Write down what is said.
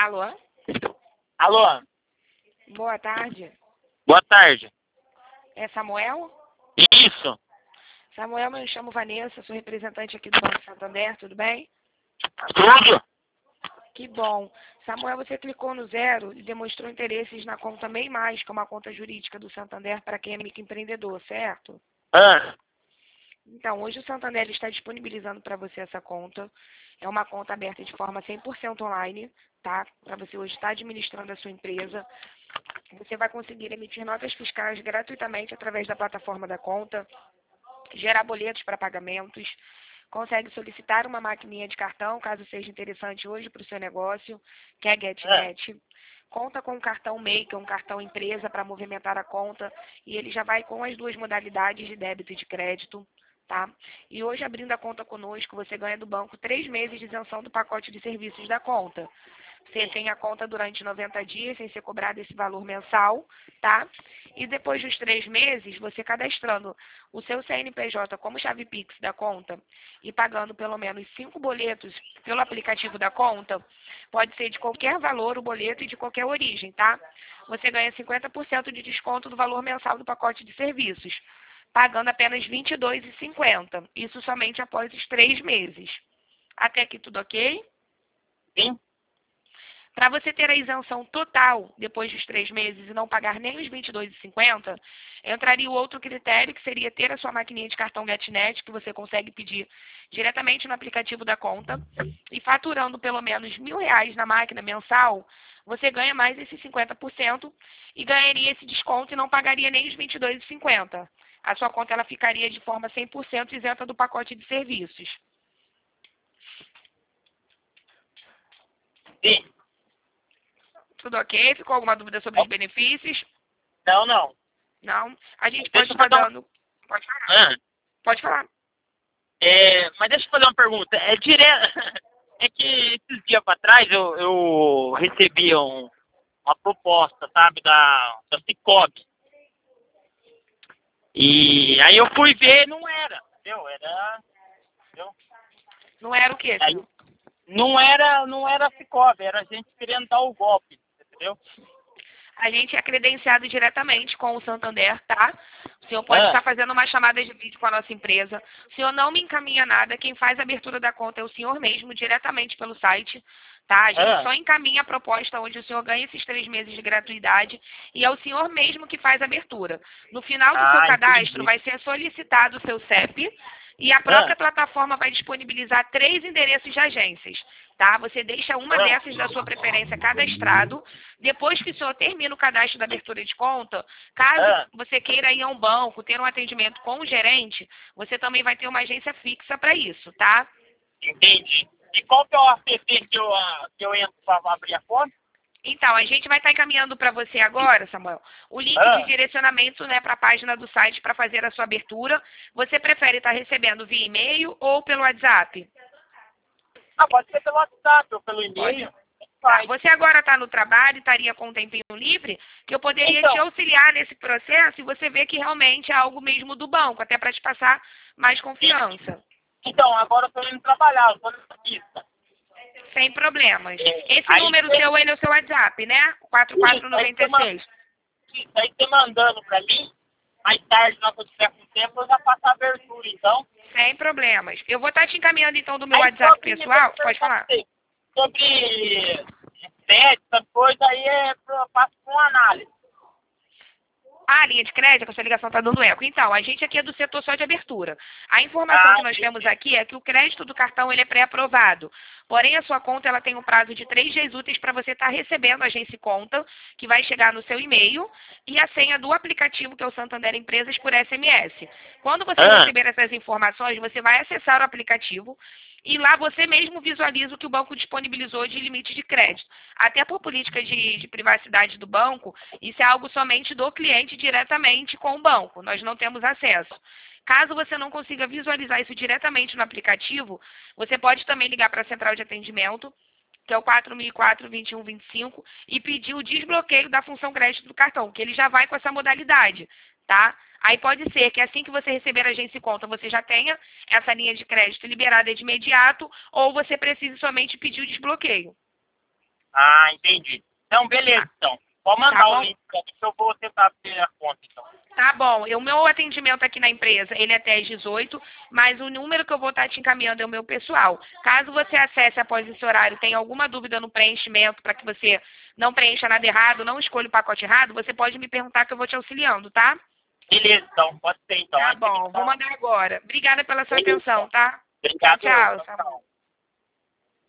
Alô? Alô? Boa tarde. Boa tarde. É Samuel? Isso. Samuel, eu me chamo Vanessa, sou representante aqui do Banco Santander, tudo bem? Tudo? Que bom. Samuel, você clicou no 0 e demonstrou interesses na conta MEI+, que é uma conta jurídica do Santander para quem é microempreendedor, certo? Ah, Então, hoje o Santander está disponibilizando para você essa conta. É uma conta aberta de forma 100% online, tá? Para você hoje estar administrando a sua empresa. Você vai conseguir emitir notas fiscais gratuitamente através da plataforma da conta, gerar boletos para pagamentos, consegue solicitar uma maquininha de cartão, caso seja interessante hoje para o seu negócio, que é GetNet. Conta com o cartão MEI, que é um cartão empresa para movimentar a conta, e ele já vai com as duas modalidades de débito e de crédito. Tá? E hoje, abrindo a conta conosco, você ganha do banco 3 meses de isenção do pacote de serviços da conta. Você tem a conta durante 90 dias, sem ser cobrado esse valor mensal, tá? E depois dos 3 meses, você cadastrando o seu CNPJ como chave Pix da conta e pagando pelo menos 5 boletos pelo aplicativo da conta, pode ser de qualquer valor o boleto e de qualquer origem, tá? Você ganha 50% de desconto do valor mensal do pacote de serviços, pagando apenas R$ 22,50. Isso somente após os 3 meses. Até aqui tudo ok? sim. Para você ter a isenção total depois dos 3 meses e não pagar nem os R$ 22,50, entraria o outro critério, que seria ter a sua maquininha de cartão GetNet, que você consegue pedir diretamente no aplicativo da conta, e faturando pelo menos R$ 1.000 na máquina mensal, você ganha mais esses 50% e ganharia esse desconto e não pagaria nem os R$ 22,50. A sua conta ela ficaria de forma 100% isenta do pacote de serviços. Sim. Tudo ok? Ficou alguma dúvida sobre os benefícios? Não. Não? A gente pode Deixa eu estar fazer dando... Pode falar. Ah, Pode falar. mas deixa eu fazer uma pergunta. É direto. É que esses dias para trás eu recebi uma proposta, sabe, da Cicobi. E aí eu fui ver, não era, entendeu? Entendeu? Não era o quê, Aí, senhor? não era Cicobi, era a gente querendo dar o golpe, entendeu? A gente é credenciado diretamente com o Santander, tá? O senhor pode estar fazendo uma chamada de vídeo com a nossa empresa. O senhor não me encaminha nada. Quem faz a abertura da conta é o senhor mesmo, diretamente pelo site. Tá? A gente só encaminha a proposta onde o senhor ganha esses 3 meses de gratuidade e é o senhor mesmo que faz a abertura. No final do seu cadastro Entendi. vai ser solicitado o seu CEP e a própria plataforma vai disponibilizar 3 endereços de agências. Tá? Você deixa uma dessas da sua preferência cadastrado. Depois que o senhor termina o cadastro da abertura de conta, caso você queira ir a um banco, ter um atendimento com o gerente, você também vai ter uma agência fixa para isso, tá? Entendi. E qual que é o app que eu entro para abrir a conta? Então, a gente vai estar encaminhando para você agora, Samuel, o link de direcionamento, né, para a página do site para fazer a sua abertura. Você prefere estar recebendo via e-mail ou pelo WhatsApp? Pode ser pelo WhatsApp ou pelo e-mail. Tá. Você agora está no trabalho, estaria com um tempinho livre, que eu poderia te auxiliar nesse processo e você ver que realmente é algo mesmo do banco, até para te passar mais confiança. Então, agora eu estou indo trabalhar, eu estou na pista. Sem problemas. Esse Aí número você- seu aí no seu WhatsApp, né? 4496. Isso aí você mandando para mim, mais tarde, na hora que eu tiver com tempo, eu já faço a abertura, então. Sem problemas. Eu vou estar te encaminhando então do meu Aí, WhatsApp sobre- pessoal. Pode falar. Sobre crédito, essas coisas aí, eu passo com análise. A linha de crédito, que a sua ligação está dando eco. Então, a gente aqui é do setor só de abertura. A informação que nós temos aqui é que o crédito do cartão ele é pré-aprovado. Porém, a sua conta ela tem um prazo de 3 dias úteis para você estar recebendo a agência conta, que vai chegar no seu e-mail, e a senha do aplicativo, que é o Santander Empresas, por SMS. Quando você receber essas informações, você vai acessar o aplicativo e lá você mesmo visualiza o que o banco disponibilizou de limite de crédito. Até por política de privacidade do banco, isso é algo somente do cliente diretamente com o banco. Nós não temos acesso. Caso você não consiga visualizar isso diretamente no aplicativo, você pode também ligar para a central de atendimento, que é o 4004-2125, e pedir o desbloqueio da função crédito do cartão, que ele já vai com essa modalidade, tá? Aí pode ser que assim que você receber a agência conta, você já tenha essa linha de crédito liberada de imediato, ou você precise somente pedir o desbloqueio. Ah, entendi. Então, beleza, então. Pode Tá mandar o bom? link pra mim que eu vou tentar abrir a conta, então. Tá bom. O meu atendimento aqui na empresa, ele é até às 18, mas o número que eu vou estar te encaminhando é o meu pessoal. Caso você acesse após esse horário, tenha alguma dúvida no preenchimento para que você não preencha nada errado, não escolha o pacote errado, você pode me perguntar que eu vou te auxiliando, tá? Beleza, então. Pode ser, então. Tá Aí você me bom. Vou fala. mandar agora. Obrigada pela sua Beleza. atenção, tá? Tchau, Obrigado, eu. tchau. Tchau, Samuel. tchau.